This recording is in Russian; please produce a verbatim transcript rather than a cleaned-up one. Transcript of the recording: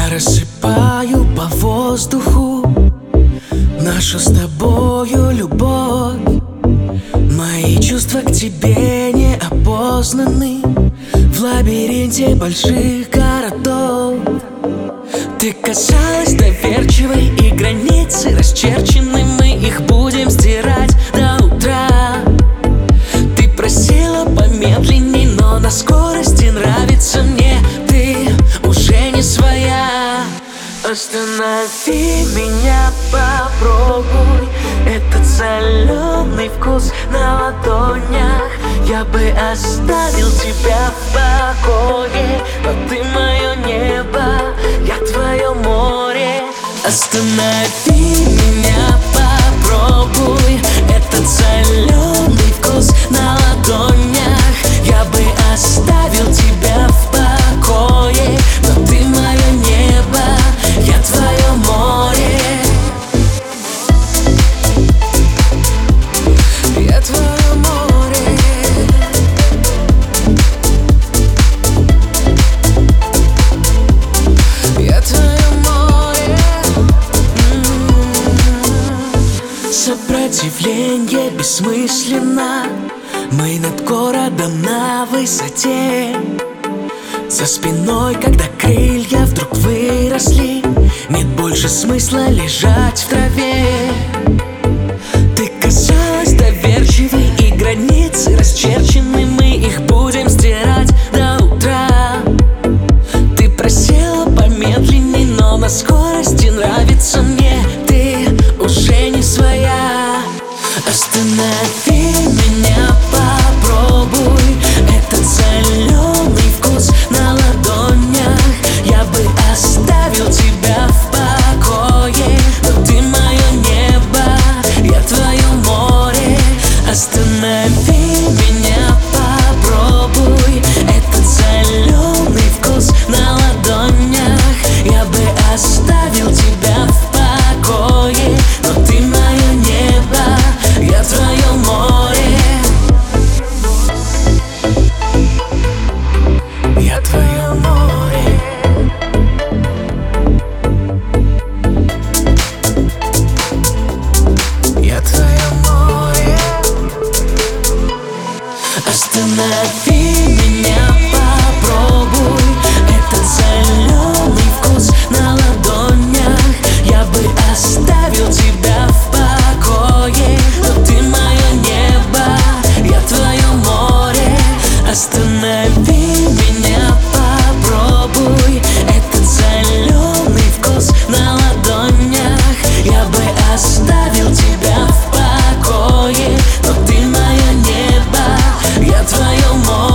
рассыпаю по воздуху нашу с тобою любовь. Мои чувства к тебе не опознаны в лабиринте больших городов. Ты казалась доверчивой, и границы расчерчены, мы их будем стирать до утра. Ты просила помедленней, но на скорости нравится мне. Ты уже не своя. Останови меня, попробуй этот соленый вкус на ладонях. Я бы оставил тебя в покое, но ты мое небо, я твое море. Останови меня, попробуй этот соленый вкус на ладонях. Я бы оставил тебя в покое, но ты мое небо, я твое море. Я твое море. Я твое море. М-м-м. Сопротивление бессмысленно. Мы над городом на высоте. За спиной, когда крылья вдруг выросли, нет больше смысла лежать в траве. Ты казалась доверчивой, и границы расчерчены, мы их будем стирать до утра. Ты просила помедленней, но на скорости нравится мне. Ты уже не своя. Останови меня, попробуй этот соленый вкус на ладонях. Я бы оставил тебя в покое, но ты мое небо, я твое море. Останови меня, попробуй этот соленый вкус на ладонях. Я бы оставил тебя в покое, но ты мое небо, я твое море. Я твое море. Я твое море. Останови меня, попробуй этот соленый вкус на ладонях. Я бы оставил тебя в покое, но ты мое небо, я твое море. Останови меня, попробуй этот соленый вкус на ладонях. Я бы оставил тебя в покое, но ты мое небо, я твое море.